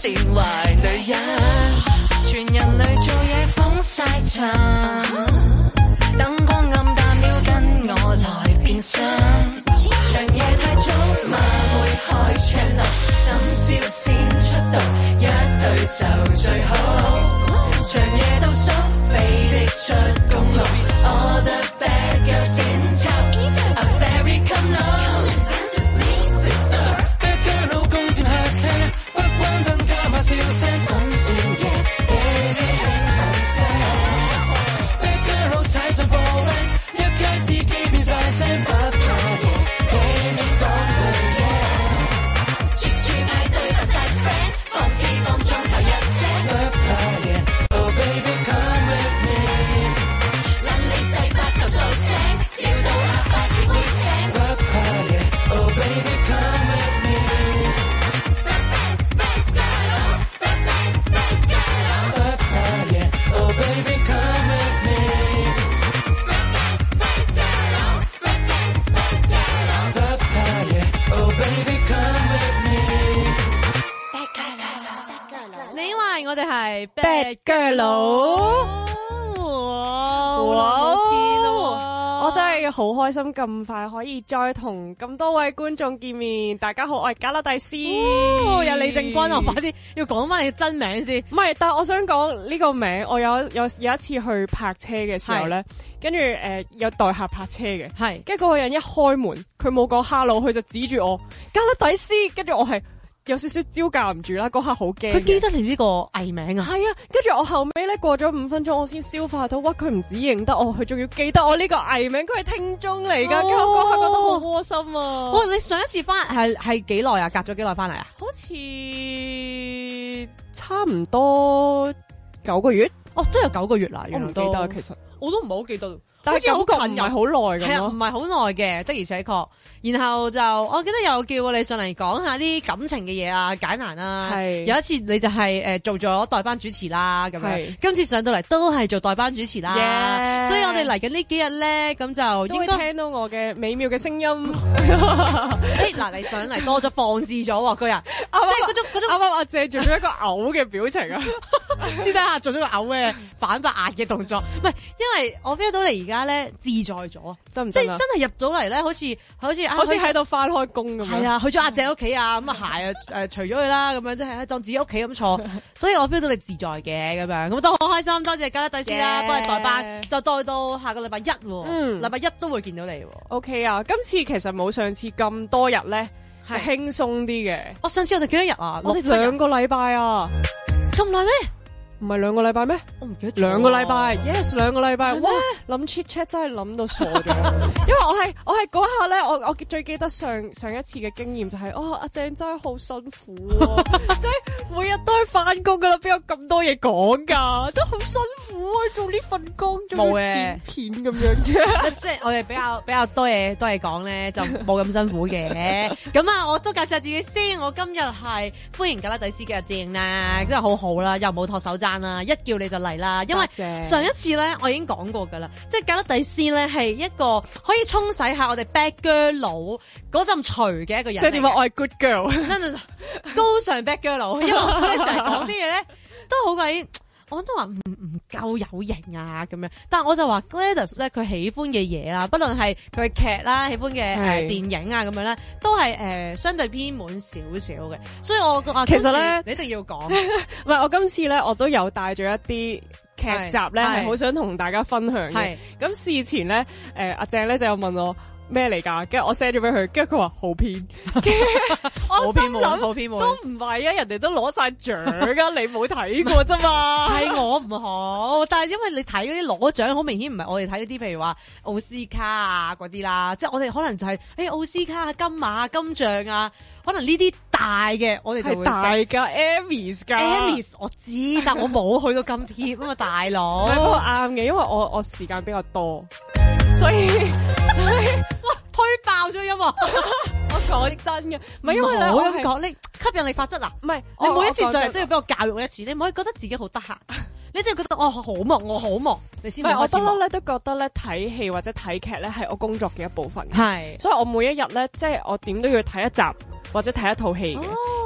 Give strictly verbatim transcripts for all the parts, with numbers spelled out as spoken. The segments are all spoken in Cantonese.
善壞女人，全人類做嘢風晒塵，燈光暗淡了跟我來變身，長夜太早嘛會開 channel， 深宵先出道，一對就最好，長夜到宿飛的出公路 ，All the bad girls in town，A fairy come on。Bad girl 老公接客廳，不關燈加把笑聲，怎算贏？俾你輕輕聲。Bad girl 老踩上貨 van， 一街司機變晒聲，不怕贏，俾你講句嘢。處處派對扮晒 friend， 放肆放縱頭一聲，不怕贏。Oh baby come with me， 撚你細發頭數聲，笑到阿伯結會聲，不怕贏。Oh baby come with me。Oh baby come with me， 不怕嘢 Oh baby come with me， 你話我哋係 Bad girl 佬。哇！我真係好開心，咁快可以再同咁多位觀眾見面。大家好，我係加拉蒂斯， 哦、有李正君，我快啲要講翻你嘅真名先。 唔係，但係我想講呢、呢個名，我有有有一次去泊車嘅時候咧，跟住誒有代客泊車嘅， 係跟住嗰個人一開門，佢冇講 hello， 佢就指住我加拉蒂斯，跟住我係有少少招架唔住啦，嗰刻好驚。 佢記得你呢個藝名啊？ 係啊，跟住我後尾咧過咗五分鐘，我先消化到，哇！佢唔止認得我，佢仲要記得我呢個藝名，佢係聽眾嚟噶，跟住、哦、我嗰刻覺得好窩心啊！ 哇！你上一次翻係係幾耐啊？隔咗幾耐翻嚟啊？ 好似差唔多九個月。 哦，真係有九個月啦，原來都。 我唔記得其實， 我都唔係好記得。 但係感覺唔係好耐咁咯， 唔係好耐嘅，的而且確。然後就我記得有叫過你上嚟講下啲感情嘅嘢啊，解難啦。係有一次你就係誒做咗代班主持啦，咁樣。今次上到嚟都係做代班主持啦。Yeah. 所以我哋嚟緊呢幾日咧，咁就應該聽到我嘅美妙嘅聲音。 誒嗱，你上嚟多咗放肆咗喎，個人，即係嗰種嗰種。啱啱阿謝做咗一個嘔嘅表情啊，私底下做咗個嘔嘅反白眼嘅動作。唔係，因為我 feel 到你而家咧自在咗， 真唔即係真係入到嚟咧，好似好似好似喺度翻開工咁樣。 係啊，去咗阿姐屋企啊，咁啊鞋啊誒除咗佢啦，咁樣即係當自己屋企咁坐。所以我 feel 到你自在嘅咁樣，咁都好開心。多謝加拉蒂斯啦，幫你代班，就代到下個禮拜一。嗯，禮拜一都會見到你。 OK 啊，今次其實冇上次咁多日咧，係輕鬆啲嘅。 我上次我哋幾多日啊？ 我哋兩個禮拜啊， 咁耐咩？ 唔係兩個禮拜咩？ 我唔記得咗。 兩個禮拜 ，yes 兩個禮拜。哇，諗 chat chat 真係諗到傻咗。因為我係我係嗰下咧，我我最記得上上一次嘅經驗就係、是，哦阿鄭真係好辛苦、啊，即係每日都係翻工噶啦，邊有咁多嘢講噶？真係好辛苦啊，做呢份工仲要剪片咁樣啫。 即係我哋比較比較多嘢多嘢講咧，就冇咁辛苦嘅。咁啊，我都介紹下自己先。我今日係歡迎加拉蒂斯嘅阿鄭啦，真係好好啦，又冇托手踭。一叫你就嚟啦，因為上一次咧我已經講過噶啦，即係加拉蒂斯咧係一個可以沖洗下我哋 bad girl 佬嗰陣除嘅一個人。 即係點話我係 good girl， 高尚 bad girl 佬，因為我哋成日講啲嘢咧都好鬼。我都話唔唔夠有型啊咁樣，但係我就話 Gladys 咧佢喜歡嘅嘢啦，不論係佢嘅劇啦，喜歡嘅誒、呃、電影啊咁樣咧，都係誒、呃、相對偏滿少少嘅，所以我啊其實咧你一定要講， 唔係我今次咧我都有帶咗一啲劇集咧係好想同大家分享嘅，咁事前咧誒阿鄭咧就有問我。咩嚟㗎？跟住我 send 咗俾佢，跟住佢話好偏，我心諗都唔係啊！人哋都攞晒獎㗎，你冇睇過啫嘛？ 係我唔好，但係因為你睇嗰啲攞獎，好明顯唔係我哋睇嗰啲，譬如話奧斯卡啊嗰啲啦，即係我哋可能就係、是、誒奧斯卡啊、金馬啊、金像啊，可能呢啲大嘅我哋就會大㗎 Emmys 㗎 Emmys 我知，但我冇去到咁貼啊嘛，大佬。 不過啱嘅，因為我我時間比較多。所以所以哇推爆咗音樂， 我講真嘅，唔係因為咧， 我咁講，你吸引力法則嗱，唔係你每一次上嚟都要俾我教育我一次，你唔可以覺得自己好得閒，你都要覺得我好忙，我好忙，你先。唔係我不嬲咧都覺得咧睇戲或者睇劇咧係我工作嘅一部分， 係， 所以我每一日咧即係我點都要睇一集或者睇一套戲嘅，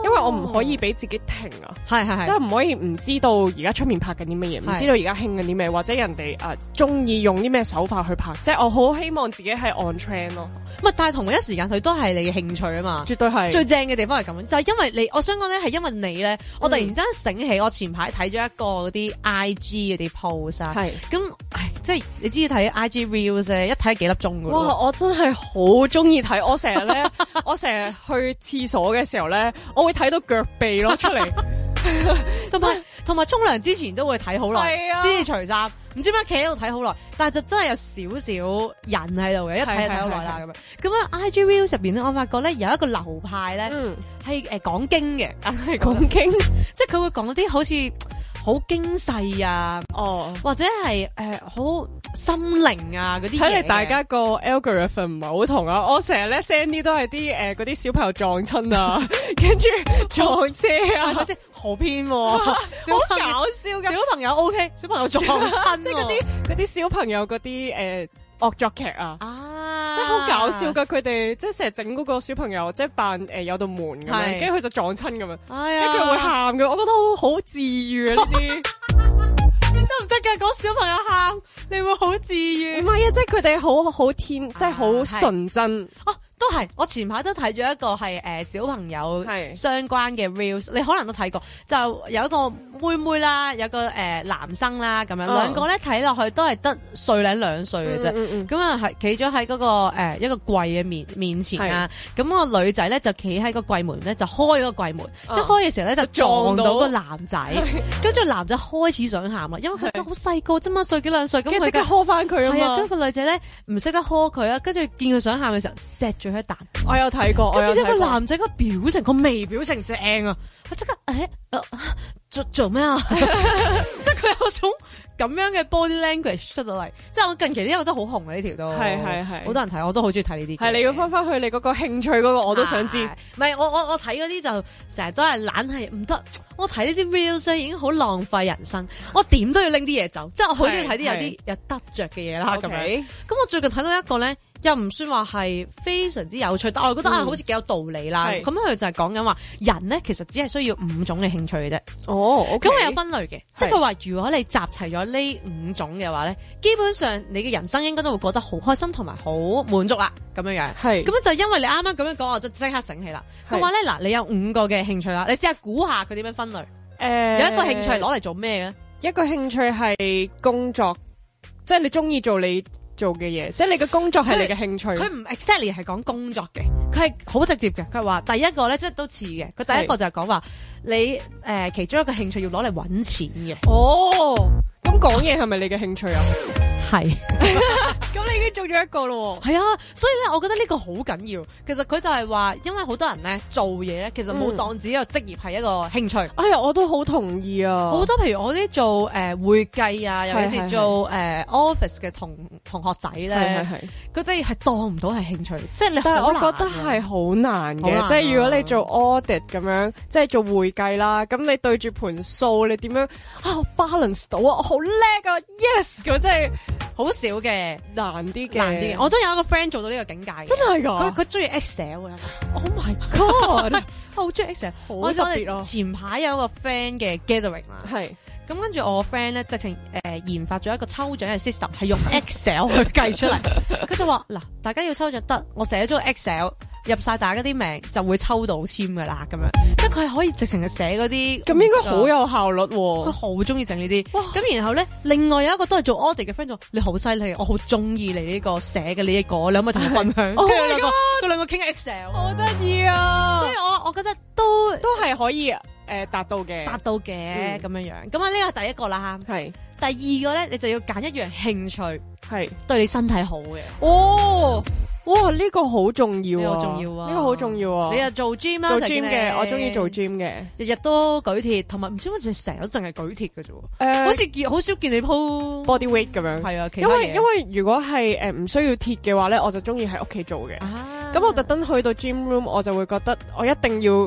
因為我唔可以俾自己停啊， 係係係， 即係唔可以唔知道而家出面拍緊啲乜嘢，唔係知道而家興緊啲咩，或者人哋誒中意用啲咩手法去拍，即係我好希望自己係 on trend 咯。 唔係，但係同一時間佢都係你嘅興趣啊嘛， 絕對係最正嘅地方係咁，就係、是、因為你，我想講咧係因為你咧，我突然之間醒起，我前排睇咗一個嗰啲 I G 嗰啲 post 啊， 係咁，唉，即係你知睇 I G reels 咧，一睇幾粒鐘噶咯。 哇！我真係好中意睇，我成日咧，我成日去廁所嘅時候咧，我會睇到腳臂咯出嚟， 同埋同埋沖涼之前都會睇好耐， 係啊先至除衫。唔知點解企喺度睇好耐，但係就真係有少少人喺度嘅，一睇就睇好耐啦咁樣。咁啊 I G reels 入邊咧，我發覺咧有一個流派咧係誒講經嘅，係講經， 即係佢會講啲好似好經世啊， 哦， 或者係誒好心靈啊嗰啲嘢。 睇嚟大家個 algorithm 唔係好同啊！我成日咧 send 啲都係啲誒嗰啲小朋友撞親啊，跟住撞車啊， 係咪先好偏喎？ 好搞笑噶！ 小朋友 OK， 小朋友撞親， 即係嗰啲嗰啲小朋友嗰啲誒惡作劇啊， 啊， 即係好搞笑噶！佢哋即係成日整嗰個小朋友，即係扮誒有道門咁樣，跟住佢就撞親咁樣，跟住佢會喊嘅，我覺得好好治愈啊！呢啲得唔得㗎？講小朋友喊，你會好治愈？ 唔係啊，即係佢哋好好天，即係好純真哦。都係，我前排都睇咗一個係誒、呃、小朋友相關嘅 reels，你可能都睇過，就有一個妹妹啦，有個誒、呃、男生啦咁樣，兩、哦、個咧睇落去都係得歲零兩歲嘅啫，咁啊係企咗喺嗰個誒、呃、一個櫃嘅面面前啊，咁、那個女仔咧就企喺個櫃門咧就開嗰個櫃門，哦、一開嘅時候咧就撞到個男仔，跟住男仔開始想喊啦，因為佢都好細個啫嘛，歲幾兩歲，咁佢即刻呵翻佢啊嘛， 係啊，跟住個女仔咧唔識得呵佢啊，跟住見佢想喊嘅時候錫住佢一啖。 我有睇過， 跟住一個男仔個表情，個微表情正啊！佢即刻誒、呃，做做咩啊？即係佢有種咁樣嘅 body language 出到嚟。即係我近期呢個都好紅啊！呢條都係係係，好多人睇，我都好中意睇呢啲。係你要翻翻去你嗰個興趣嗰個，我都想知。 唔係我我我睇嗰啲就成日都係懶係唔得。我睇呢啲 reels 咧已經好浪費人生。我點都要拎啲嘢走，即係我好中意睇啲有啲有得着嘅嘢啦。咁樣咁我最近睇到一個咧。又唔算話係非常之有趣，但我覺得啊，好似幾有道理啦。咁佢、嗯、就係講緊話，人咧其實只係需要五種嘅興趣嘅啫。哦，咁、okay、我有分類嘅，即係佢話如果你集齊咗呢五種嘅話咧，基本上你嘅人生應該都會過得好開心同埋好滿足啦。咁樣樣，係咁就因為你啱啱咁樣講，我就即刻醒起啦。佢話咧嗱，你有五個嘅興趣啦，你試下估下佢點樣分類？誒、呃，有一個興趣係攞嚟做咩嘅？ 一個興趣係工作，即係你中意做你做嘅嘢，即係你嘅工作係你嘅興趣。 佢唔 exactly 係講工作嘅，佢係好直接嘅。佢話第一個咧，即係都似嘅。佢第一個就係講話你誒、呃，其中一個興趣要攞嚟搵錢嘅。 哦，咁講嘢係咪你嘅興趣啊？ 係， 咁你已經做咗一個咯。 係啊，所以咧，我覺得呢個好緊要。其實佢就係話，因為好多人咧做嘢咧，其實冇當自己個職業係一個興趣。 哎呀，我都好同意啊。 好多譬如我啲做誒、呃、會計啊，尤其是做誒、呃、office 嘅同同學仔咧，佢哋係當唔到係興趣。即係你， 但係我覺得係好難嘅。難即係如果你做 audit 咁樣，即係做會計啦，咁你對住盤數，你點樣啊 balance 到啊？我好叻啊 ，yes 咁即係。 好少嘅， 難啲嘅， 難啲嘅。我都有一個 friend 做到呢個境界嘅， 真係㗎。 佢佢中意 Excel 啊 ！Oh my god！ 我好中意 Excel， 好特別咯。 前排有一個 friend 嘅 gathering 啦，係咁跟住我個 friend 咧，直情誒研發咗一個抽獎嘅 system，係用 Excel 去計出嚟。佢就話嗱，大家要抽獎得，我寫咗 Excel。入晒大家啲名就會抽到籤噶啦，咁樣即係佢係可以直情係寫嗰啲， 咁應該好有效率喎。 佢好中意整呢啲，咁然後咧，另外有一個都係做 audit 嘅 friend 就你好犀利，我好中意你呢個寫嘅呢一個，你可唔可以同我分享？ 哦， 兩個佢兩個傾 Excel， 好得意啊！ 所以我我覺得都都係可以誒達到嘅， 達到嘅咁樣樣。咁啊呢個係第一個啦，係第二個咧，你就要揀一樣興趣係對你身體好嘅。 哦。哇！呢、這個好重要啊， 好重要啊， 呢個好重要啊！ 你又做 gym 啦， 做 gym 嘅，我中意做 gym 嘅， 日日都舉鐵，同埋唔知乜嘢成日都淨係舉鐵嘅啫。誒、呃，好似見好少見你鋪 body weight 咁樣。 係啊， 因為因為如果係誒唔需要鐵嘅話咧，我就中意喺屋企做嘅。咁、啊、我特登去到 gym room，我就會覺得我一定要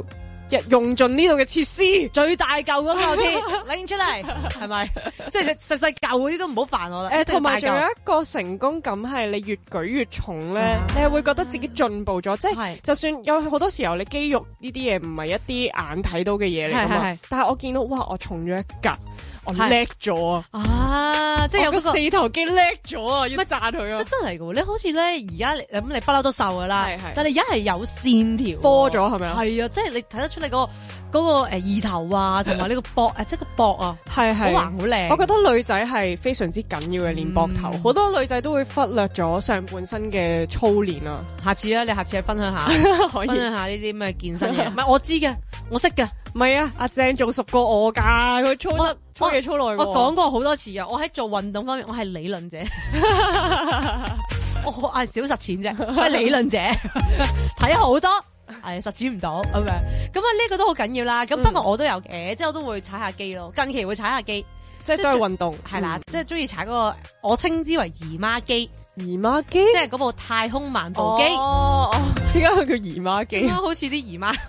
用盡呢度嘅設施， 最大嚿嗰個先拎出嚟，係咪？即係你細細嚿嗰啲都唔好煩我啦。 誒，同埋仲有一個成功感係你越舉越重咧，你係會覺得自己進步咗。即係就算有好多時候你肌肉呢啲嘢唔係一啲眼睇到嘅嘢嚟㗎嘛，但係我見到哇，我重咗一格。我叻咗啊！ 啊，即係有個四頭肌叻咗啊！要讚佢啊！ 真係㗎喎，你好似咧而家咁你不嬲都瘦㗎啦，但係你而家係有線條， 科咗係咪啊？ 係啊，即係你睇得出你嗰個嗰個誒二頭啊，同埋呢個膊誒，即係個膊啊， 係係好橫好靚。 我覺得女仔係非常之緊要嘅練膊頭，好多女仔都會忽略咗上半身嘅操練啊！ 下次啊，你下次去分享下，分享下呢啲咩健身嘢。唔係我知嘅，我識嘅。 唔係啊，阿鄭仲熟過我㗎，佢操得操嘢操耐。 我講過好多次啊，我喺做運動方面，我係理論者，我係少實踐啫，我係理論者，睇好多，係實踐唔到咁樣。咁啊呢個都好緊要啦。咁不過我都有嘅，即係我都會踩下機咯。近期會踩下機， 即係都係運動， 係啦，即係中意踩嗰個我稱之為姨媽機。 姨媽機， 即係嗰部太空漫步機。 哦，點解佢叫姨媽機？ 好似啲姨媽。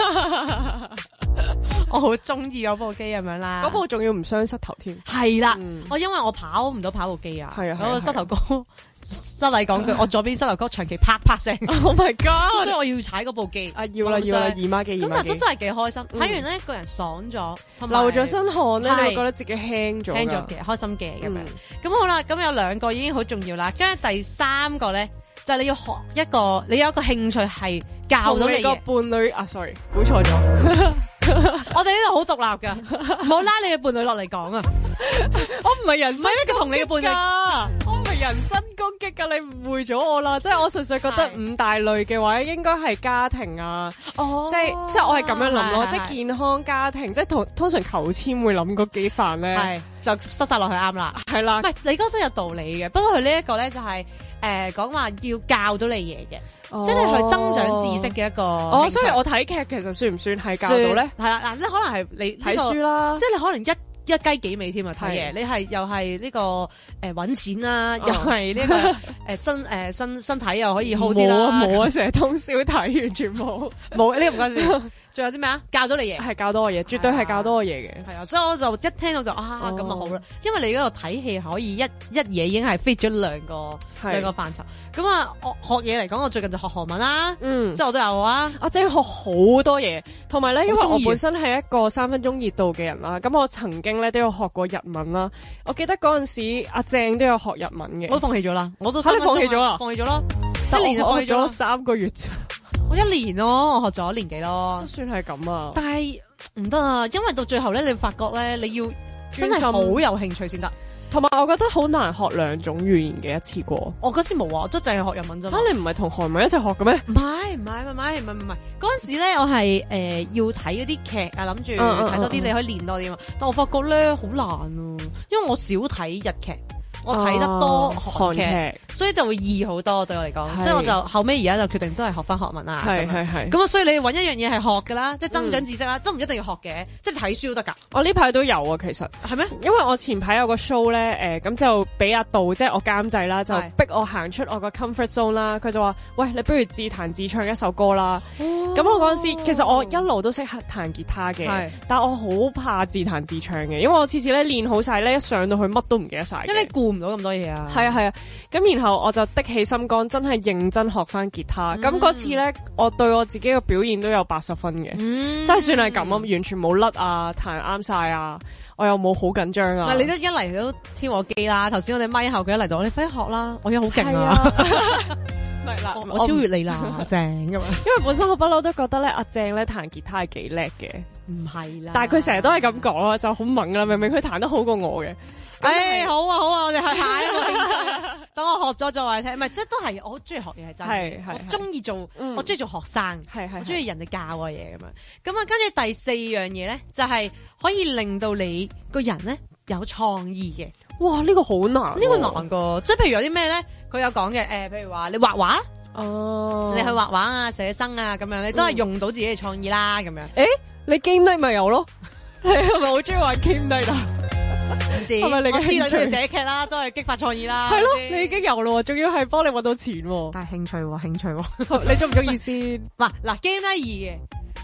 我好中意嗰部機咁樣啦， 嗰部仲要唔傷膝頭添。 係啦，我因為我跑唔到跑步機啊， 係啊， 嗰個膝頭哥，失禮講句，我左邊膝頭哥長期啪啪聲。 Oh my god！ 所以我要踩嗰部機。 啊，要啦要啦，姨媽機， 咁但都真係幾開心，踩完咧個人爽咗， 流咗身汗咧，你會覺得自己輕咗， 輕咗嘅，開心嘅咁樣。咁好啦，咁有兩個已經好重要啦，跟住第三個咧就係你要學一個，你有一個興趣係教到你個伴侶啊 ，sorry， 估錯咗。 我哋呢度好獨立噶，唔好拉你嘅伴侶落嚟講啊！ 我唔係人身， 唔係咩叫同你嘅伴侶， 我唔係人身攻擊噶，你誤會咗我啦。即係我純粹覺得五大類嘅話，應該係家庭啊， 哦， 即係即係我係咁樣諗咯，即係健康家庭，即係同通常求籤會諗嗰幾範咧， 係就塞晒落去啱啦， 係啦。 唔係你嗰都有道理嘅，不過佢呢一個咧就係誒講話要教到你嘢嘅。即係你去增長知識嘅一個， 哦，所以我睇劇其實算唔算係教到咧？ 係啦，嗱，即係可能係你睇書啦， 即係你可能一一雞幾味添啊睇嘢，你係又係呢個誒搵錢啦，又係呢個誒身誒身身體又可以好啲啦， 冇啊冇啊，成日通宵睇，完全冇冇呢個唔關事。仲有啲咩啊？教到你嘢， 係教到我嘢，絕對係教到我嘢嘅。 係啊，所以我就一聽到就啊咁啊好啦，因為你嗰度睇戲可以一一嘢已經係 fit 咗兩個兩個範疇。咁啊，我學嘢嚟講，我最近就學韓文啦，嗯，即係我都有啊。 我真係學好多嘢，同埋咧，因為我本身係一個三分鐘熱度嘅人啦，咁我曾經咧都有學過日文啦。我記得嗰陣時阿鄭都有學日文嘅， 我都放棄咗啦，我都嚇你放棄咗啊？ 放棄咗咯， 一年就放棄咗三個月咋。 我一年咯，我學咗一年幾咯， 都算係咁啊。 但係唔得啊，因為到最後咧，你發覺咧，你要真係好有興趣先得。 同埋我覺得好難學兩種語言嘅一次過。 我嗰時冇啊，我都淨係學日文啫嘛。 啊，你唔係同韓文一齊學嘅咩？ 唔係唔係唔係唔係唔係，嗰陣時咧我係誒、呃、要睇嗰啲劇啊，諗住睇多啲，你可以練多啲嘛。但我發覺咧好難啊，因為我少睇日劇。我睇得多韓劇，所以就會易好多對我嚟講，所以我就後尾而家就決定都係學翻韓文啦。 係係係。 咁啊，所以你揾一樣嘢係學噶啦，即係增長知識啦，都唔一定要學嘅，即係睇書都得㗎。 我呢排都有啊，其實係咩？ 因為我前排有個 show 咧，誒咁就俾阿杜即係我監製啦，就逼我行出我個 comfort zone 啦。佢就話：喂，你不如自彈自唱一首歌啦。咁我嗰陣時其實我一路都識彈吉他嘅，但我好怕自彈自唱嘅，因為我次次咧練好晒咧，一上到去乜都唔記得晒。 因為你顧唔到咁多嘢啊。 係啊係啊，咁然後我就的起心肝，真係認真學翻吉他。咁嗰、嗯、次咧，我對我自己嘅表現都有八十分嘅，嗯、真係算係咁啊，完全冇甩啊，彈啱晒啊，我又冇好緊張啊。 你都一嚟都挑我機啦，頭先我哋咪後佢一嚟就我哋快學啦，我已經好勁啊。 係啦， 我超越你啦，阿鄭咁啊！ 因為本身我不嬲都覺得咧，阿鄭咧彈吉他係幾叻嘅， 唔係啦。但係佢成日都係咁講啊，就好猛啦，明明佢彈得好過我嘅。 誒、欸，好啊好啊，我哋去下一個興趣。等我學咗再話你聽，唔係即係都係我好中意學嘢係真嘅，我中意做，嗯、我中意做學生，係係，我中意人哋教我嘢咁樣。咁啊，跟住第四樣嘢咧，就係、是、可以令到你個人咧有創意嘅。 哇，呢、這個好難、啊， 呢個難噶，即係譬如有啲咩咧，佢有講嘅，誒、呃，譬如話你畫畫，哦，你去畫畫啊、寫生啊咁樣，你都係用到自己嘅創意啦，咁樣。誒、 欸，你 game night 咪有咯？你係咪好中意玩 game night 啊？ 唔知，係咪你嘅興趣？我知道寫劇啦，都係激發創意啦。 係咯，你已經有咯，仲要係幫你搵到錢。 但係興趣喎，興趣喎， 你中唔中意先？ 嗱嗱 game night 二嘅。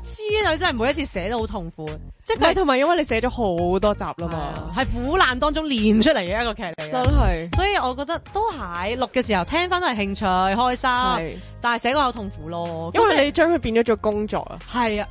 黐女真係每一次寫都好痛苦，即係係同埋因為你寫咗好多集啦嘛， 係苦難當中練出嚟嘅一個劇嚟嘅， 真係。所所以我覺得都係錄嘅時候聽翻都係興趣開心，但係寫個好痛苦咯， 因為你將佢變咗做工作啊。 係啊，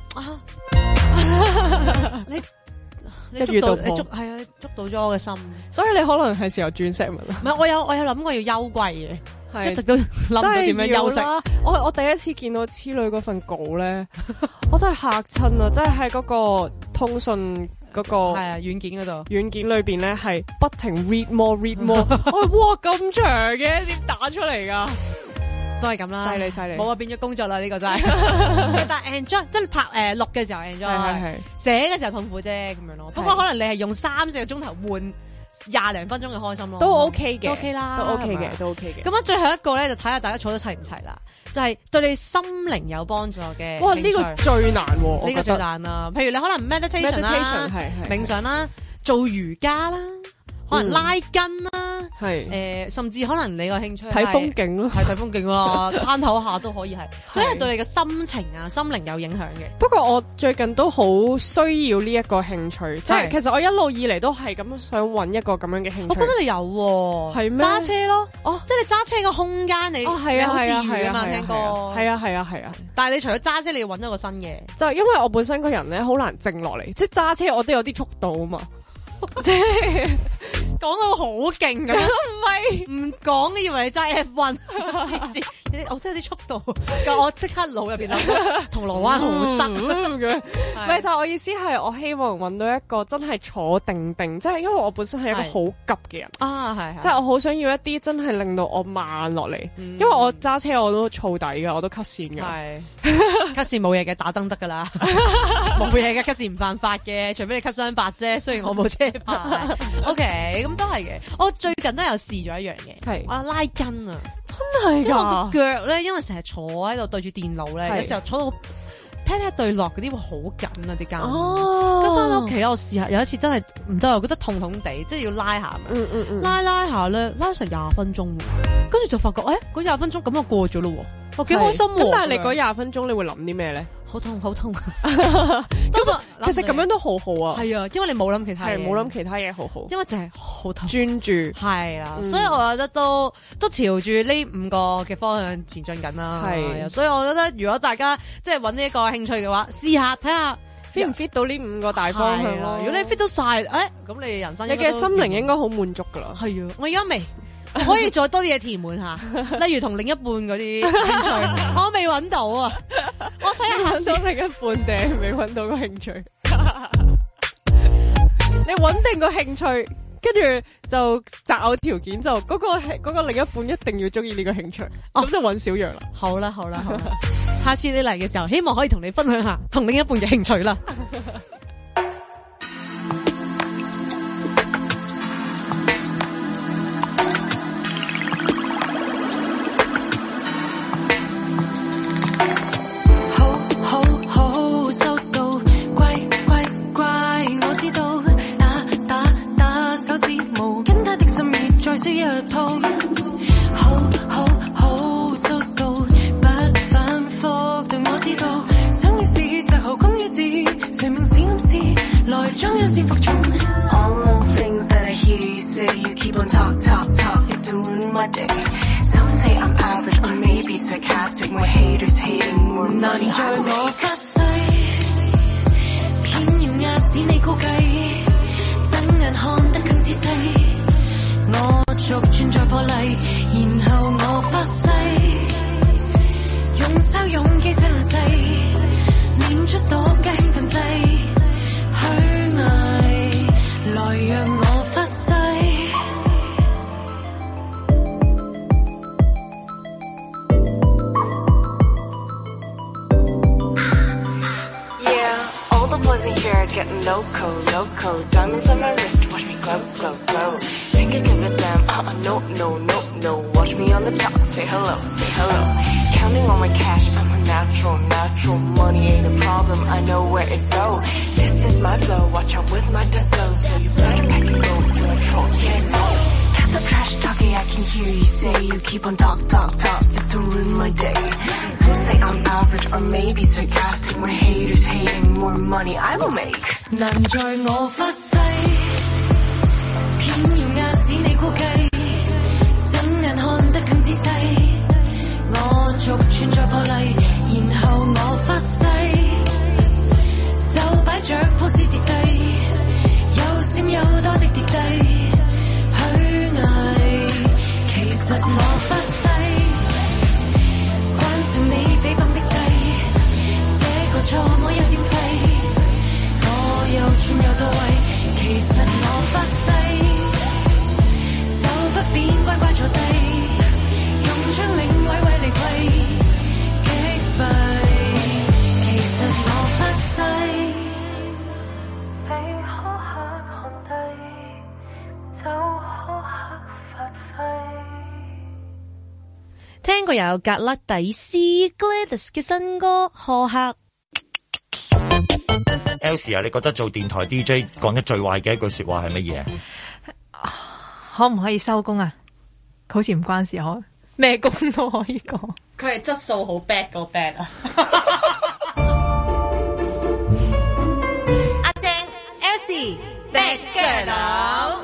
你你捉到你捉係啊捉到咗我嘅心， 所以你可能係時候轉 segment 啦。 唔係我有我有諗過要休季嘅。 係一直都諗唔到點樣休息。 我我第一次見到痴女嗰份稿咧，我真係嚇親啊！即係喺嗰個通訊嗰個係啊軟件嗰度， 軟件裏邊咧係不停 read more read more。我哇咁長嘅點打出嚟噶？ 都係咁啦， 犀利犀利。 冇啊，變咗工作啦呢個真係。但係 enjoy 即係拍誒錄嘅時候 enjoy， 係係寫嘅時候痛苦啫咁樣咯。不過可能你係用三四個鐘頭換廿零分鐘嘅開心咯， 都 OK 嘅， 都 OK 啦， 都 OK 嘅，都 OK 嘅。 咁啊，最後一個咧就睇下大家儲得齊唔齊啦，就係對你心靈有幫助嘅。 哇，呢個最難喎， 呢個最難啦。譬如你可能 meditation 啦，冥想啦，做瑜伽啦。可能拉筋啦，係誒，甚至可能你個興趣睇風景咯， 係睇風景啦，攤頭下都可以係，所以對你嘅心情啊、心靈有影響嘅。 不過我最近都好需要呢一個興趣，即係其實我一路以嚟都係咁想揾一個咁樣嘅興趣。 我覺得你有喎， 係咩？揸車咯，哦，即係你揸車個空間，你你好治癒啊嘛，聽過？ 係啊係啊係啊！ 但係你除咗揸車，你要揾一個新嘅， 就因為我本身個人咧好難靜落嚟，即係揸車我都有啲速度啊嘛。即係講到好勁咁，唔係唔講，以為你揸 F 一，我真係有啲速度，我即刻腦入邊諗銅鑼灣好塞咁樣。唔係，但係我意思係，我希望揾到一個真係坐定定，即係因為我本身係一個好急嘅人啊，係， 即係我好想要一啲真係令到我慢落嚟，因為我揸車我都燥底噶，我都 cut 線噶， 係 cut 線冇嘢嘅，打燈得噶啦，冇嘢嘅 cut 線唔犯法嘅，除非你 cut 雙白啫。雖然我冇車。O K， 咁都係嘅。我最近都有試咗一樣嘢，係我拉筋啊， 真係噶。 我個腳咧，因為成日坐喺度對住電腦咧，有時候坐到劈劈對落嗰啲會好緊啊啲筋。哦，咁翻到屋企我試下，有一次真係唔得，我覺得痛痛地，即係要拉下。嗯嗯嗯，拉拉下咧，拉成廿分鐘，跟住就發覺，誒，嗰廿分鐘咁就過咗咯，我幾開心。咁但係你嗰廿分鐘你會諗啲咩咧？好痛好痛，咁其實咁樣都好好啊。係啊，因為你冇諗其他嘢，冇諗其他嘢好好，因為就係好痛，專注係啦。所以我覺得都都朝住呢五個嘅方向前進緊啦。係啊，所以我覺得如果大家即係揾呢一個興趣嘅話，試下睇下 fit 唔 fit 到呢五個大方向咯。如果你 fit 到晒，誒，咁你人生你嘅心靈應該好滿足噶啦。係啊，我而家未。可以再多啲嘢填滿下，例如同另一半嗰啲興趣，我未揾到啊！我睇下想另一半定未揾到個興趣。你揾定個興趣，跟住就擇偶條件就嗰、嗰個嗰、嗰個另一半一定要中意呢個興趣，咁、哦、就揾小楊啦。好啦好啦好啦，下次你嚟嘅時候，希望可以同你分享下同另一半嘅興趣啦。需一鋪，好好好速度，不反覆，對我知道，想要試就好講要知，誰明是暗示，來將一線服從。All the things that I hear you say, you keep on talk, talk, talk, it to ruin my day. Some say I'm average, or maybe sarcastic, my haters hating more. 難在我發誓，偏要壓止你高計，睜眼看得更仔細。我逐寸再破例，然後我發誓，用手用機這亂世，練出多雞興奮劑，虛偽，來讓我發誓。Yeah, all the boys in here are getting loco, loco, diamonds on my wrist, watch me glow, glow, glow. Think I give a damn, uh-uh, no, no, no, no. Watch me on the top, say hello, say hello. Counting all my cash, I'm a natural, natural. Money ain't a problem, I know where it go. This is my flow, watch out with my death flow. So you better pack and go, control, yeah, no. Stop trash talking, I can hear you say you keep on talk, talk, talk. You don't ruin my day. Some say I'm average or maybe sarcastic. More haters hating, more money I will make. 難在我發誓，偏要壓止你估計，睜眼看得更仔細。我逐寸再破例，然後我發誓，就擺着 pose 跌低，有閃有多的跌低，虛偽。其實我發誓，關照你比崩的掣，這個錯我有點廢。又轉又到位，其實我發誓，就不變乖乖坐低，用槍領位位嚟跪擊斃。其實我發誓，被苛刻看低，就苛刻發揮。 聽過有格拉底斯 Gladys 嘅新歌《苛刻》。 Elsie 啊，你覺得做電台 D J 講得最壞嘅一句說話係乜嘢？ 可唔可以收工啊？好似唔關事，可咩工都可以講。 佢係質素好 bad 個 bad 啊！阿正 Elsie bad girl。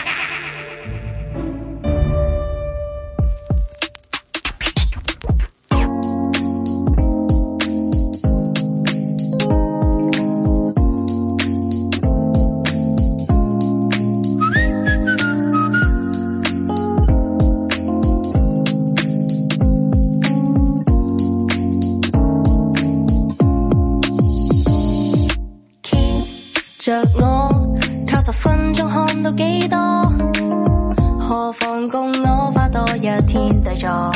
着我靠十分鐘看到幾多，何妨共我花多一天對坐。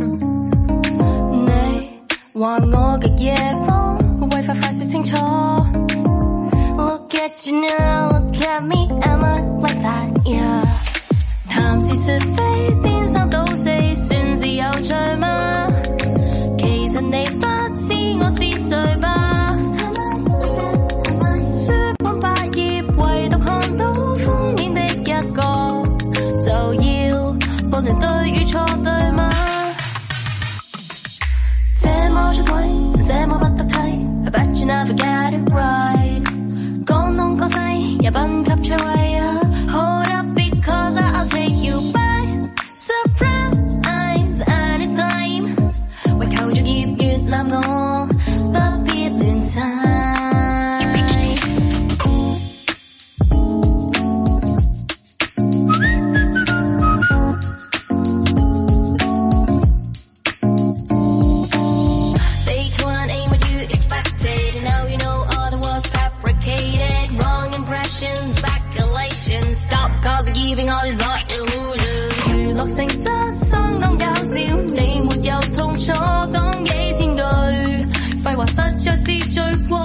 你話我極夜荒，為快快說清楚。Look at you now, look at me, am I like that? Yeah. 談是說非，顛三倒四，算是有趣嗎？其實你不知我是誰吧？對與錯對嗎？這麼出位，這麼不得體 I bet you never get it right 講東講西也品級趣味啊 Hold up because I'll take you by surprise anytime 為求着業越南我不必亂猜Giving all these art illusions 娛樂性質相當搞笑你沒有痛楚講幾千句廢話實在是罪過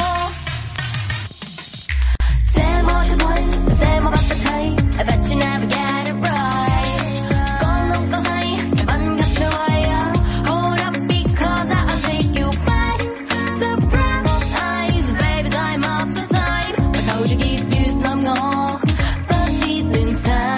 這麼出位這麼不得體 I bet you never get it right 講東講西品級趣味啊 Hold up because I'll take you by surprise baby time after time 為求住業越南我不必亂猜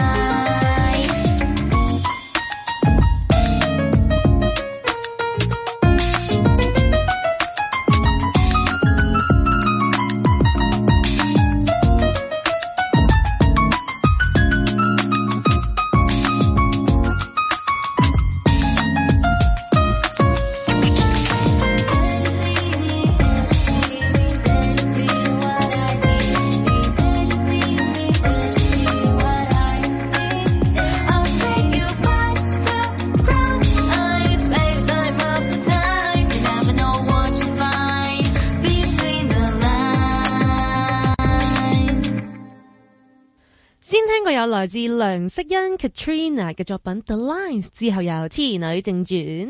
有來自梁式欣 Katrina 嘅作品 The Lines 之後有痴女正傳。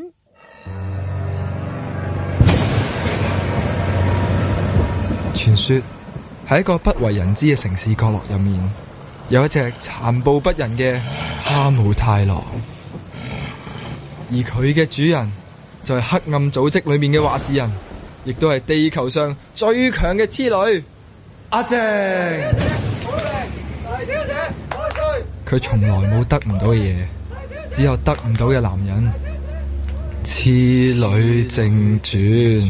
傳說喺一個不為人知嘅城市角落入面，有一隻殘暴不仁嘅哈姆太郎，而佢嘅主人就係黑暗組織裏面嘅話事人，亦都係地球上最強嘅痴女阿靜。大小姐，開吹！ 佢從來冇得唔到嘅嘢，只有得唔到嘅男人。痴女正傳。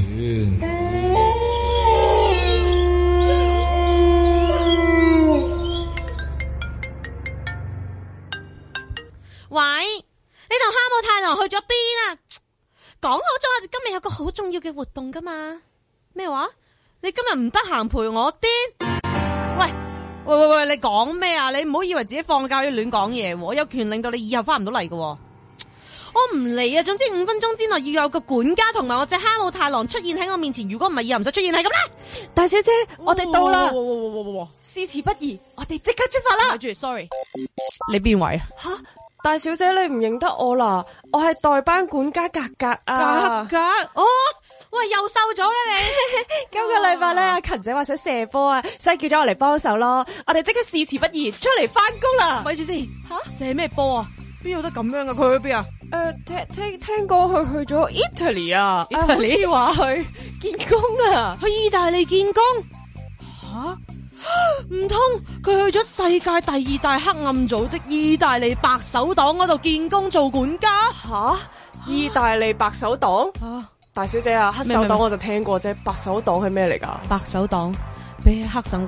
喂，你同哈姆太郎去咗邊啊？講好咗我哋今日有個好重要嘅活動噶嘛？咩話？你今日唔得閒陪我癲？喂喂喂喂，你講咩啊？你唔好以為自己放假要亂講嘢，我有權令到你以後翻唔到嚟噶。我唔嚟啊！總之五分鐘之內要有個管家同埋我隻哈姆太郎出現喺我面前，如果唔係以後唔使出現係咁啦。 大小姐，我哋到啦， 哇事遲不宜，我哋即刻出發啦。 咪住 ，sorry， 你邊位啊？ 吓，大小姐你唔認得我啦？我係代班管家格格啊。 格格，哦，喂，又瘦咗啦你。 今個禮拜咧，阿勤姐話想射波啊，所以叫咗我嚟幫手咯。我哋即刻事遲不宜，出嚟翻工啦。 咪住先，吓射咩波啊？邊有得咁樣噶？佢去邊啊？ 誒，聽聽聽講佢去咗 Italy 啊， 意大利好似話去見工啊， 去意大利見工？吓？唔通佢去咗世界第二大黑暗組織意大利白手黨嗰度見工做管家？ 吓？意大利白手黨？ 啊， 大小姐啊，黑手黨我就聽過啫，白手黨係咩嚟噶？ 白手黨比起黑手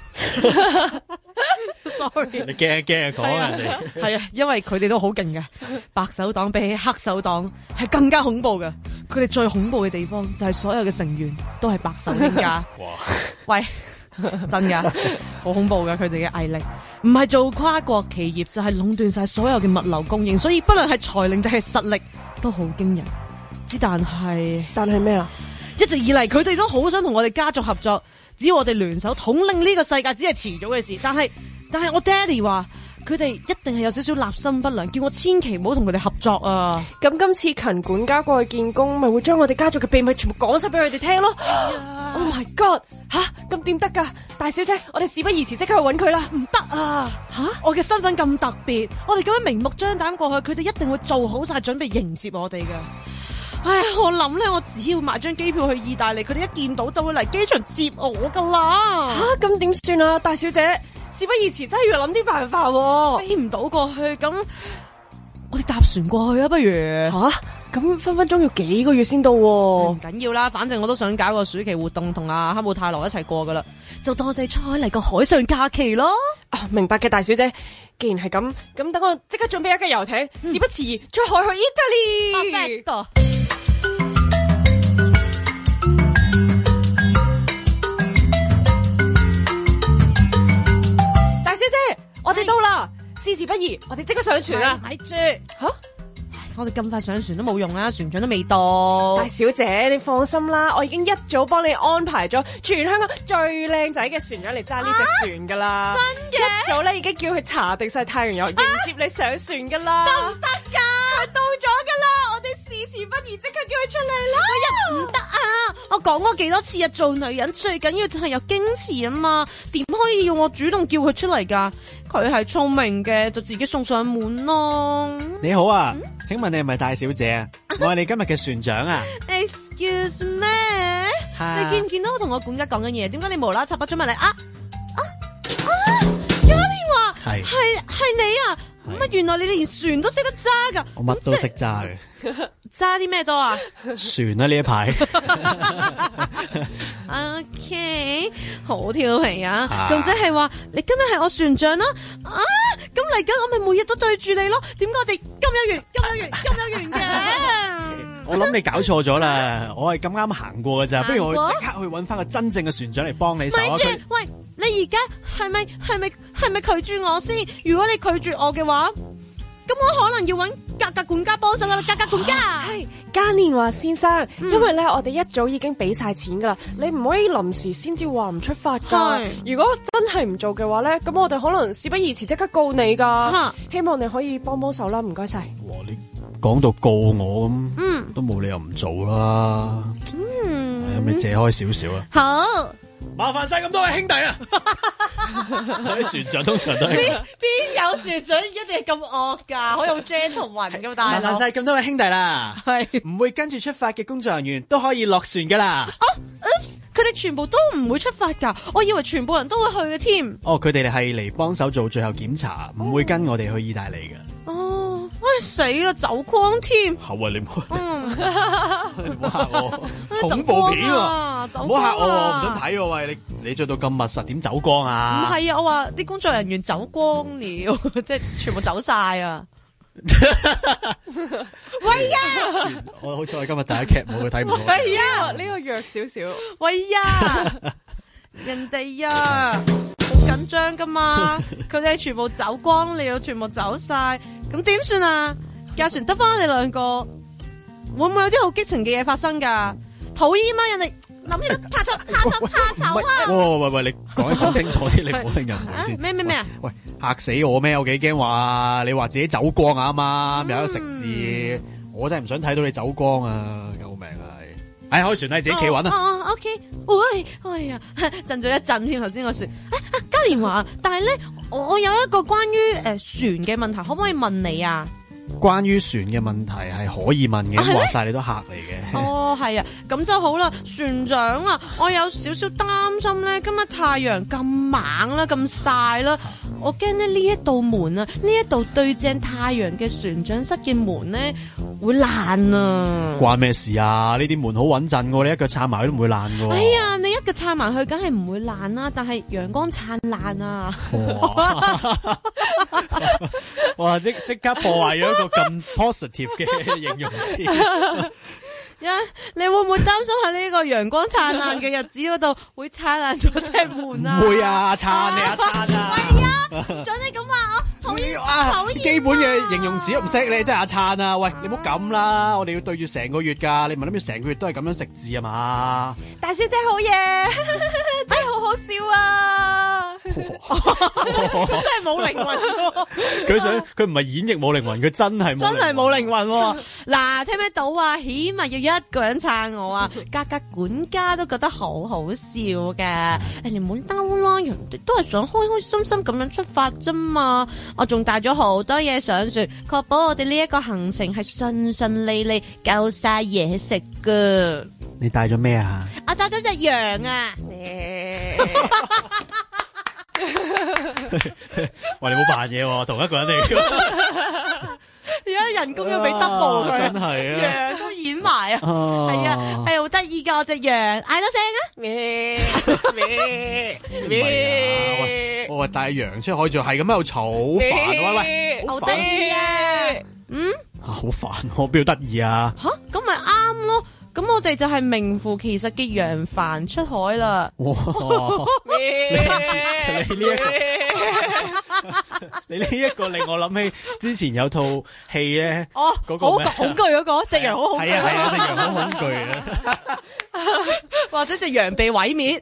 ，sorry， 你驚驚講啊人哋係啊，因為佢哋都好勁嘅，白手黨比起黑手黨係更加恐怖嘅。佢哋最恐怖嘅地方就係所有嘅成員都係白手兵家。 哇！ 喂，真噶，好恐怖噶，佢哋嘅毅力唔係做跨國企業就係壟斷晒所有嘅物流供應，所以不論係財力定係實力都好驚人。之但係， 但係咩啊？ 一直以嚟佢哋都好想同我哋家族合作，只要我哋聯手統領呢個世界，只係遲早嘅事。但係但係我爹哋話佢哋一定係有少少立心不良，叫我千祈唔好同佢哋合作啊！ 咁今次勤管家過去見工，咪會將我哋家族嘅秘密全部講晒俾佢哋聽咯。Oh my god！吓，咁點得噶？大小姐，我哋事不宜遲，即刻去搵佢啦！唔得啊！吓，我嘅身份咁特別，我哋咁樣明目張膽過去，佢哋一定會做好晒準備迎接我哋噶。哎呀，我諗咧，我只要買張機票去意大利，佢哋一見到就會嚟機場接我噶啦。 吓，咁點算啊？大小姐，事不宜遲，真係要諗啲辦法喎。 飛唔到過去，咁我哋搭船過去啊，不如？ 吓，咁分分鐘要幾個月先到喎。 唔緊要啦，反正我都想搞個暑期活動，同阿哈姆太郎一齊過噶啦，就當我哋出海嚟個海上假期咯。 啊，明白嘅，大小姐。既然係咁，咁等我即刻準備一架遊艇，嗯、事不遲疑，出海去意大利。大小姐，我哋到啦，事遲不宜，我哋即刻上船啦。 咪住吓！我哋咁快上船都冇用啦，船長都未到。 大小姐，你放心啦，我已經一早幫你安排咗全香港最靚仔嘅船長嚟揸呢隻船噶啦。啊、真嘅，一早咧已經叫佢搽定晒太陽油迎接你上船噶啦。得唔得噶？佢到咗噶啦，我哋事遲不宜，即刻叫佢出嚟啦。 我一唔得啊！我講過幾多次啊，做女人最緊要就係有矜持啊嘛，點可以要我主動叫佢出嚟噶？佢係聰明嘅，就自己送上門咯。 你好啊，嗯、請問你係咪大小姐啊？我係你今日嘅船長啊。 Excuse me， 你見唔見到我同我管家講緊嘢？點解你無啦啦插筆咗埋嚟啊？啊啊！有一電話，係係係你啊！乜原來你連船都識得揸噶？ 我乜都識揸嘅。 揸啲咩多啊？ 船啊呢一排。 OK， 好調皮啊！咁即係話你今日係我船長啦。啊，咁嚟緊我咪每日都對住你咯。點解我哋咁有緣、咁有緣、咁有緣嘅？ 我諗你搞錯咗啦，我係咁啱行過㗎咋，不如我即刻去搵翻個真正嘅船長嚟幫你手啊！佢， 喂，你而家係咪係咪係咪拒絕我先？如果你拒絕我嘅話，咁我可能要搵格格管家幫手啦，格格管家。 係嘉年華先生，嗯、因為咧我哋一早已經俾晒錢噶啦，你唔可以臨時先至話唔出發噶。如果真係唔做嘅話咧，咁我哋可能事不宜遲，即刻告你噶。希望你可以幫幫手啦，唔該晒。 哇，你講到告我咁，嗯，都冇理由唔做啦。嗯，咁你借開少少啊。 好。 麻煩晒咁多位兄弟啊！啲船長通常都係邊有船長一定係咁惡噶，好有 gentleman 咁大佬。 麻煩晒咁多位兄弟啦，係唔會跟住出發嘅工作人員都可以落船噶啦。 哦，佢哋哋全部都唔會出發㗎，我以為全部人都會去嘅添。 哦，佢哋係嚟幫手做最後檢查，唔會跟我哋去意大利嘅。 哦，喂死啦，走光添。 好啊，你唔好， 嗯， 你唔好嚇我， 走恐怖片光啊！ 啊，走唔好嚇我， 光啊我唔想睇喎。喂，你你著到咁密實，點走光唔啊？ 係啊，我話啲工作人員走光了，即係全部走晒啊！喂呀！ 我好彩我今日第一劇冇去睇唔到。 喂呀！ 呢個弱少少。 喂呀！人哋呀，好緊張噶嘛，佢哋全部走光了，全部走晒，咁點算啊？架船得翻我哋兩個，會唔會有啲好激情嘅嘢發生噶？討厭啊！人哋諗起都怕醜，怕醜，怕醜啊！ 喂喂喂，你講一講清楚啲，你唔好令人唔先。 咩咩咩啊？ 喂，嚇死我咩？我幾驚話你話自己走光啊嘛，又有得食字，我真係唔想睇到你走光啊！救命啊！哎，開船啦，自己企穩啊！ 哦哦 ，OK，喂，哎呀，震咗一震添，頭先個船。啊啊，嘉年華，但係咧，我我有一個關於誒、呃、船嘅問題，可唔可以問你啊？ 關於船嘅問題係可以問嘅， 啊話晒你都客嚟嘅。 哦，係啊，咁就好啦。船長啊，我有少少擔心咧，今日太陽咁猛啦，咁曬啦，我驚咧呢一道門啊，呢一道對正太陽嘅船長室嘅門咧會爛啊！ 關咩事啊？呢啲門好穩陣嘅，你一腳插埋都唔會爛嘅。 哎呀，你一腳插埋去，梗係唔會爛啦，但係陽光燦爛啊！ 哇！即即刻破壞咗一個咁 positive 嘅形容詞。 呀，你會唔會擔心喺呢個陽光燦爛嘅日子嗰度會燦爛咗隻門啊？ 唔會啊，燦你啊燦啊！ 係啊，仲你咁話我討厭啊討厭啊基本嘅形容詞都唔識，你真係阿燦啊！喂，你唔好咁啦，我哋要對住成個月㗎，你唔係諗住成個月都係咁樣食字啊嘛？ 大小姐好嘢，真係好好笑啊！真係冇靈魂喎， 佢想佢唔係演繹冇靈魂，佢真係真係冇靈魂喎。嗱，聽唔聽到啊？起碼要一個人撐我啊！格格管家都覺得好好笑㗎。誒，你唔好嬲啦，人哋都係想開開心心咁樣出發啫嘛。我仲帶咗好多嘢上船，確保我哋呢一個行程係順順利利，夠晒嘢食噶。 你帶咗咩啊？ 我帶咗隻羊啊！ 喂，你冇扮嘢喎，同一個人嚟㗎。 而家人工又俾 double 佢， 真係啊， 羊都演埋啊，係啊，係好得意噶，我隻羊嗌多聲啊，咩咩咩，我話帶羊出去海仲係咁喺度嘈，好煩，喂喂， 好得意啊，嗯， 啊好煩，我邊度得意啊？ 吓，咁咪啱咯。咁我哋就係名副其實嘅揚帆出海啦！ 哇！你你呢一個，你呢一個令我諗起之前有套戲咧， 哦， 嗰個好恐懼嗰個，隻羊好恐懼， 係啊係啊，隻羊好恐懼啊！ 或者隻羊被毀滅。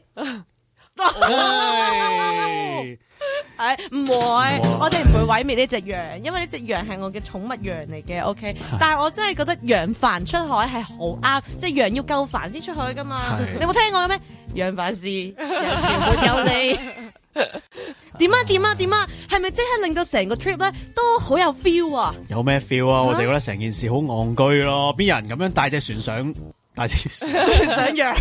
誒，唔會，我哋唔會毀滅呢隻羊，因為呢隻羊係我嘅寵物羊嚟嘅，OK。但係我真係覺得揚帆出海係好啱，即係羊要夠帆先出去噶嘛。你有冇聽過嘅咩？揚帆時，人潮沒有你。點啊點啊點啊！係咪即刻令到成個 trip 咧都好有 feel 啊？ 有咩 feel 啊？我就覺得成件事好戇居咯，邊有人咁樣帶隻船上，帶隻船上羊。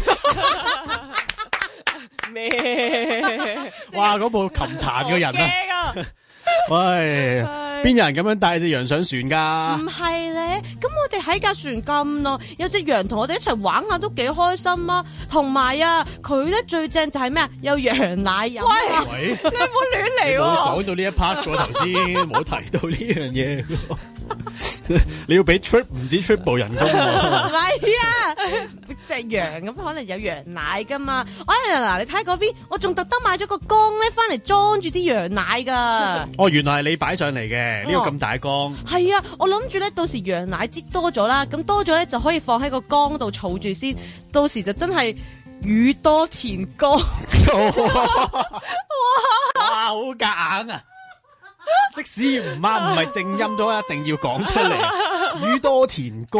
咩？ 哇！嗰部琴彈嘅人啊，喂，邊有人咁樣帶隻羊上船噶？ 唔係咧，咁我哋喺架船咁耐，有隻羊同我哋一齊玩下都幾開心啊！同埋啊，佢咧最正就係咩啊？有羊奶飲。 喂， 你唔好亂嚟喎！ 講到呢一 part 嘅頭先，冇提到呢樣嘢。你要俾 trip 唔止 triple 人工喎。 唔係啊，隻羊咁可能有羊奶噶嘛。哎呀嗱，你睇嗰邊，我仲特登買咗個缸咧，翻嚟裝住啲羊奶噶。 哦，原來係你擺上嚟嘅，呢個咁大缸。 係啊，我諗住咧，到時羊奶擠多咗啦，咁多咗咧就可以放喺個缸度儲住先，到時就真係魚多田缸。 哇，好夾硬啊！即使唔啱，唔係正音都一定要講出嚟。魚多田缸，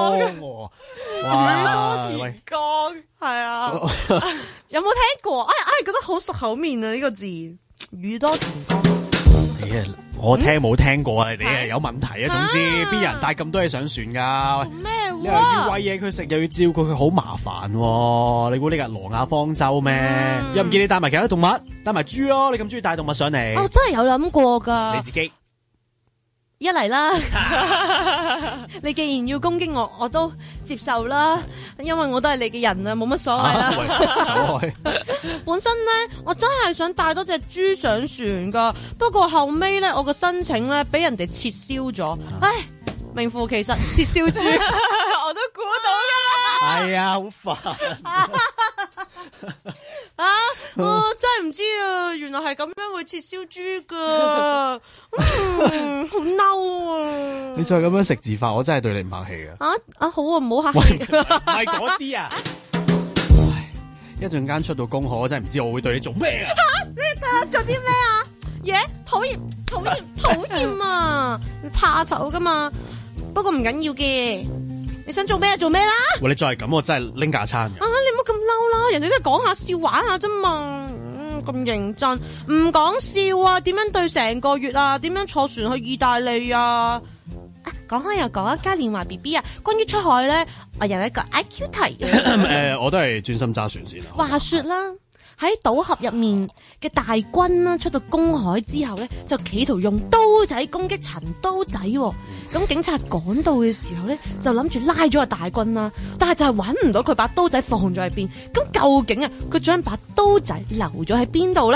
魚多田缸，係啊， 有冇聽過？哎哎，覺得好熟口面啊！呢個字，魚多田缸。 你啊，我聽冇聽過啊，你係有問題啊。總之邊有人帶咁多嘢上船㗎？ 咩你又要餵嘢佢食，又要照顧佢，好麻煩喎。你估呢個係挪亞方舟咩？又唔見你帶埋其他動物，帶埋豬咯。你咁中意帶動物上嚟？ 我真係有諗過㗎。 你自己一嚟啦，你既然要攻擊我，我都接受啦，因為我都係你嘅人啊，冇乜所謂啦。 走開。 本身咧，我真係想帶多隻豬上船噶，不過後尾咧，我個申請咧俾人哋撤銷咗。唉，名副其實，撤銷豬，我都估到噶啦。 係啊，好煩。 啊！我真係唔知啊，原來係咁樣會撤銷豬噶，嗯，好嬲啊！ 你再咁樣食字法，我真係對你唔客氣嘅。 啊啊，好啊，唔好客氣。 唔係嗰啲啊！一陣間出到公海，我真係唔知我會對你做咩啊！ 吓，你對我做啲咩啊？嘢，討厭，討厭，討厭啊！你怕醜噶嘛？不過唔緊要嘅。你想做咩做咩啦？ 喂，你再係咁，我真係拎架餐嘅。 啊，你唔好咁嬲啦，人哋都係講下笑玩下啫嘛。嗯，咁認真，唔講笑啊？點樣對成個月啊？點樣坐船去意大利啊？講開又講啊，嘉年華 B B 啊，關於出海咧，我有一個 I Q 題嘅。 誒、呃，我都係專心揸船先啦。 話說啦。喺賭俠入面嘅大軍啦，出到公海之後咧，就企圖用刀仔攻擊陳刀仔。咁警察趕到嘅時候咧，就諗住拉咗個大軍啦，但係就係揾唔到佢把刀仔放咗喺邊。咁究竟啊，佢將把刀仔留咗喺邊度咧？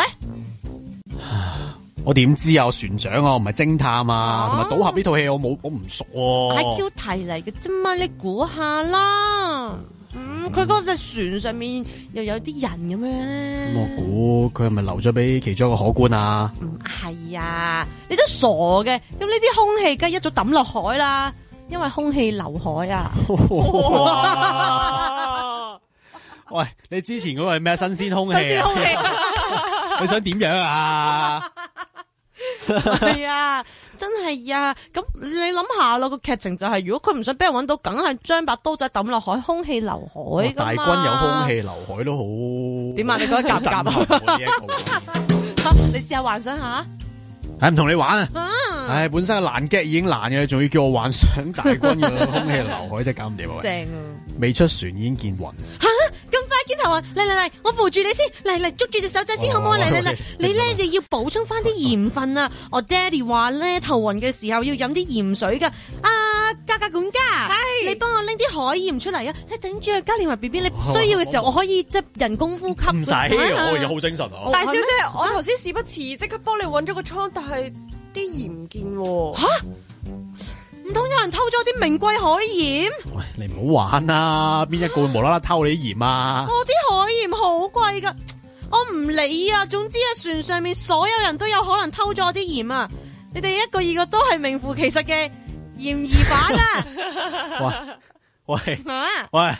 我點知啊？我船長啊，我唔係偵探啊，同埋賭俠呢套戲我冇，我唔熟喎。 I Q 題嚟嘅啫嘛，你估下啦。嗯，佢嗰隻船上面又有啲人咁樣咧。 我估佢係咪留咗俾其中一個可觀啊？ 唔係啊，你都傻嘅。咁呢啲空氣梗係一早抌落海啦，因為空氣流海啊。 喂，你之前嗰個係咩新鮮空氣啊？ 新鮮空氣你想點樣啊？ 係啊，真係啊！咁你諗下咯，個劇情就係、是、如果佢唔想俾人揾到，梗係將把刀仔抌落海，空氣流海噶嘛。大軍有空氣流海都好。點啊？ 你覺得夾唔夾啊？你試下幻想下。 唉，唔同你玩啊！唉、哎，本身個爛 gag 已經爛嘅，你仲要叫我幻想大軍嘅空氣流海，真係搞唔掂啊！ 正啊！ 未出船已經見暈。 吓，咁快見頭暈！嚟嚟嚟，我扶住你先，嚟嚟捉住隻手仔先，好唔好？嚟嚟嚟，你咧你要補充翻啲鹽分啊！我爹哋話咧，頭暈嘅時候要飲啲鹽水噶。啊，格格管家，係你幫我拎啲海鹽出嚟啊！你頂住啊，嘉年華 B B，你需要嘅時候我可以即係人工呼吸。唔使， 我而家好精神啊！ 大小姐，我頭先事不遲，即刻幫你揾咗個倉，但係啲鹽唔見喎。吓？唔通有人偷咗啲名貴海鹽？ 喂，你唔好玩啊！邊一個會無啦啦偷你啲鹽啊？ 我啲海鹽好貴噶，我唔理啊！總之啊，船上面所有人都有可能偷咗我啲鹽啊！你哋一個二個都係名副其實嘅嫌疑犯啊！ 喂喂喂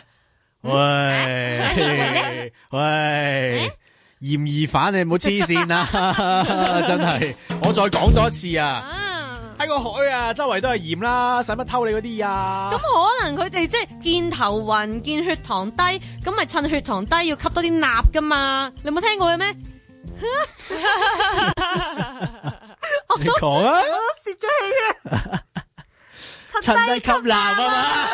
喂喂！嫌疑犯你唔好黐線啊！真係，我再講多一次啊！喺個海啊，周圍都係鹽啦，使乜偷你嗰啲啊？ 咁可能佢哋即係見頭暈、見血糖低，咁咪趁血糖低要吸多啲鈉噶嘛？你冇聽過嘅咩？ 你講啊！ 我都泄咗氣啊！ 趁低吸鈉啊嘛！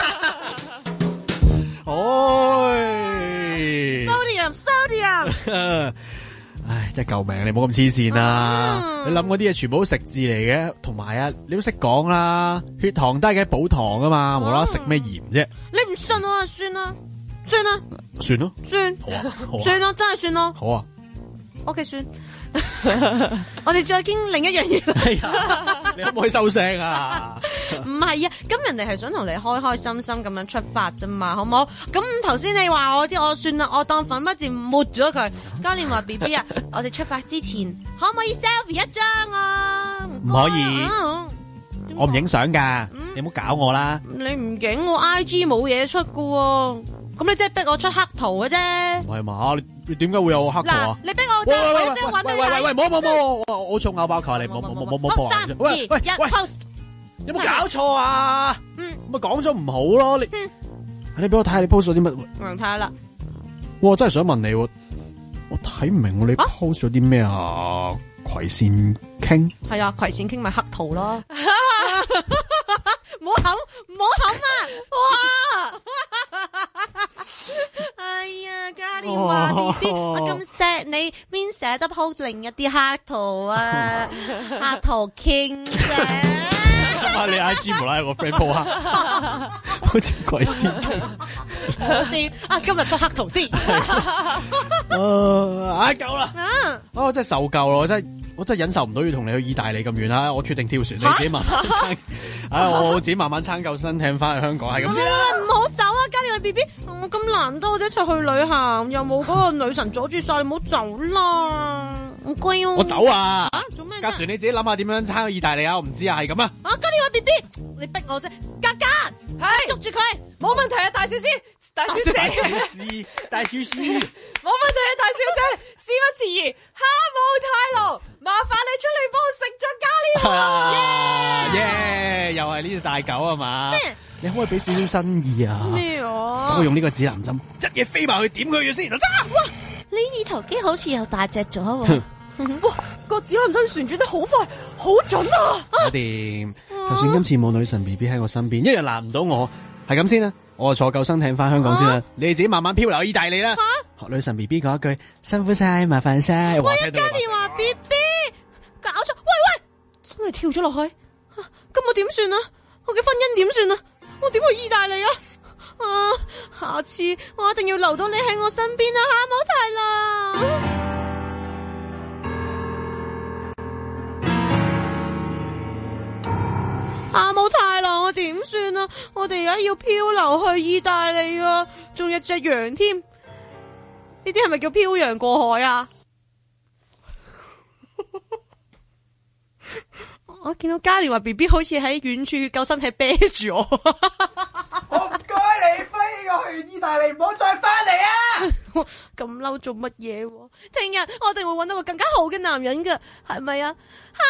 哎 ，sodium sodium。 唉，真係救命！你唔好咁黐線啦！你諗嗰啲嘢全部都食字嚟嘅，同埋啊，你都識講啦，血糖低嘅補糖啊嘛，無啦啦食咩鹽啫？ 你唔信我啊？算啦，算啦， 算咯， 算， 好啊，好啊， 算咯，真係算咯， 好啊。 OK， 算。我哋再傾另一樣嘢。 係啊，你可唔可以收聲啊？ 唔係啊，咁人哋係想同你開開心心咁樣出發啫嘛，好唔好？咁頭先你話我啲，我算啦，我當粉筆字抹咗佢。嘉年華 B B 啊，我哋出發之前可唔可以 selfie 一張啊？ 唔可以，啊、我唔影相噶，嗯、你唔好搞我啦。 你唔影我 I G 冇嘢出噶喎，咁你即係逼我出黑圖嘅啫。係嘛？你點解會有黑圖啊？ 你逼我，即係我即係搵你。 喂喂喂喂，冇冇冇，我我衝咬包球你，冇冇冇冇冇破壞。 三二一 ，post。 有冇搞錯啊？嗯，咪講咗唔好咯，你、嗯、你俾我睇下你 post 咗啲乜？ 我睇下啦。 我真係想問你，我睇唔明你 post 咗啲咩啊？葵扇傾係啊，葵前傾咪黑桃咯。唔好冚，唔好冚啊！哇！哎呀，嘉年華 B B，我咁錫你，邊捨得鋪另一啲黑桃啊？黑桃傾啫。 啊！你 I G 無啦啦有個 friend po 黑，好似鬼先啲啊！今日出黑桃先。 啊！唉，夠啦！啊！我真係受夠咯，我真係我真係忍受唔到要同你去意大利咁遠啦！我決定跳船，你自己慢慢撐。唉，我自己慢慢撐夠身艇翻去香港，係咁先啦。 唔好走啊，嘉年華 B B！我咁難得我哋一齊去旅行，又冇嗰個女神阻住晒，你唔好走啦！唔該哦。我走啊！ 啊，做咩？ 架船你自己諗下點樣撐去意大利啊！我唔知啊，係咁啊！ 啊，嘉年華 B B，你逼我啫，格格，係捉住佢，冇問題啊，大小姐，大小姐， 大小姐，大小姐， 冇問題啊，大小姐，事不宜遲，哈姆太郎，麻煩你出嚟幫我食咗嘉年華， 耶！又係呢隻大狗啊嘛？咩？你可唔可以俾少少新意啊？ 咩啊？ 等我用呢個指南針，一嘢飛埋去點佢嘅先，就揸！ 哇！你二頭肌好似又大隻咗喎。 哇！個指南針旋轉得好快，好準啊！ 搞掂，就算今次冇女神 B B 喺我身邊，一樣難唔到我。係咁先啦，我坐救生艇翻香港先啦，啊、你哋自己慢慢漂流去意大利啦。學女神 B B 講一句，辛苦晒，麻煩晒。 喂，嘉年華 B B，搞錯！喂喂，真係跳咗落去，咁我點算啊？我嘅婚姻點算啊？我點去意大利啊？啊！下次我一定要留到你喺我身邊啊，哈姆太郎。哈姆太郎，我點算啊？我哋而家要漂流去意大利啊，仲有隻羊添。呢啲係咪叫漂洋過海啊？我見到嘉年華 B B 好似喺遠處救生艇啤住我。 我唔該你飛我去意大利，唔好再翻嚟啊！ 咁嬲做乜嘢？聽日我哋會搵到個更加好嘅男人噶，係咪啊？哈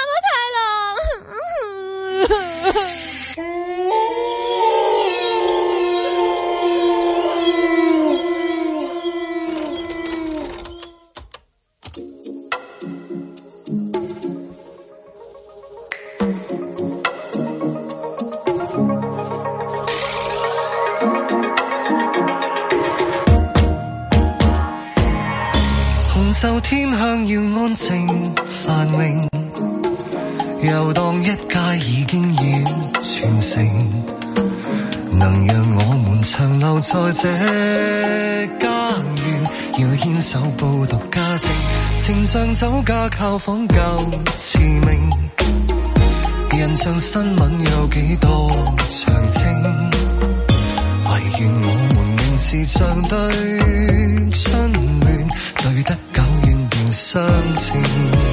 姆太郎。 就天向要安靜繁榮，遊蕩一界已經要全城，能讓我們長留在這家園，要牽手報讀家政，情像酒家靠仿舊馳名，人像新聞有幾多詳情，唯願我們名字像對春聯，對得久遠便相情，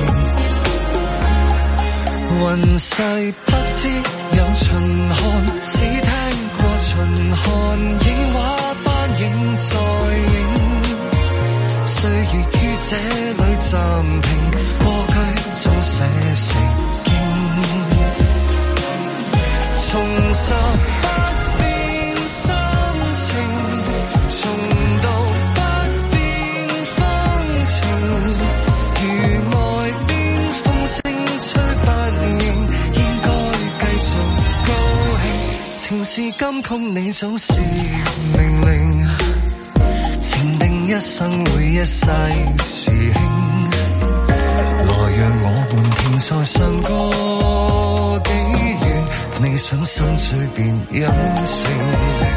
雲世不知有秦漢，只聽過秦漢映畫翻影再影，歲月於這裏暫停，過去中寫成經，重拾不變心情，重蹈不變風情，如外邊風聲吹不應，應該繼續高興，情是金曲你總是命令，情定一生會一世時興，來讓我們停在上個幾遠，你想心醉便飲勝。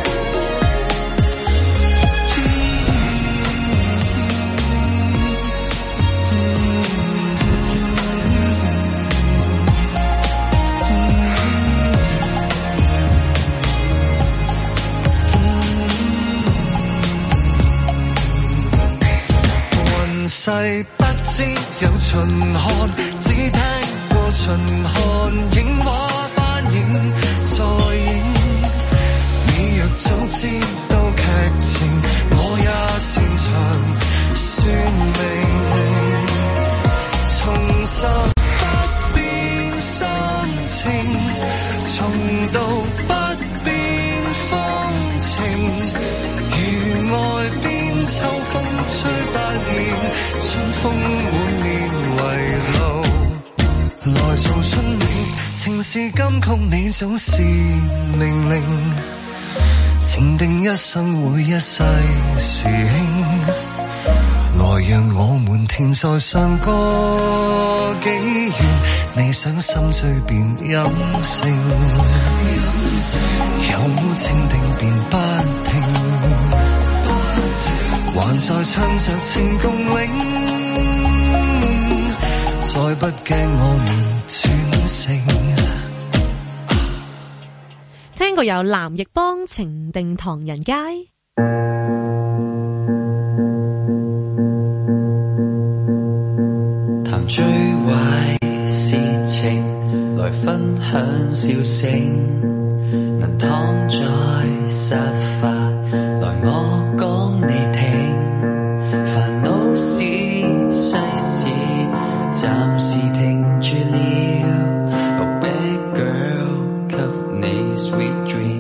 世不知有秦漢，只聽過秦漢映畫翻影再影，你若早知道劇情，我也擅長算命，重拾不變心情，重蹈不變風情，如外邊秋風吹不厭，春風滿面圍路， 做出你，情是金曲，你總是命令，情定一生會一世時興，來讓我們停在上個紀元，你想心碎便任性，有冇情定便不停，還在唱着情共鳴，再不驚我們轉性。 聽過有藍奕邦情定唐人街。 談最壞事情來分享笑聲，能躺在沙發來我講你聽，煩惱事世事暫時停住了， Oh bad girl 給你 sweet dream，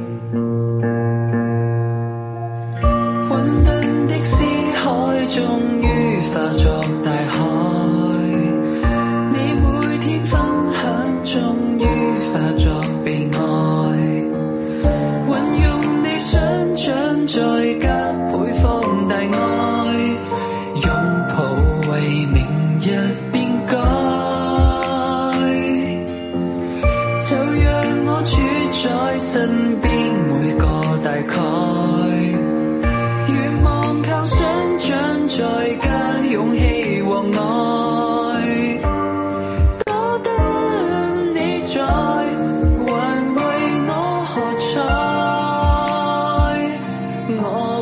混沌的思海終於化作大海，你每天分享終於化作悲哀，運用你想象再加倍放大愛，擁抱為明日變改，就讓我處在身邊每個大概，願望靠想象再加勇氣和愛，多得你在還為我喝彩，我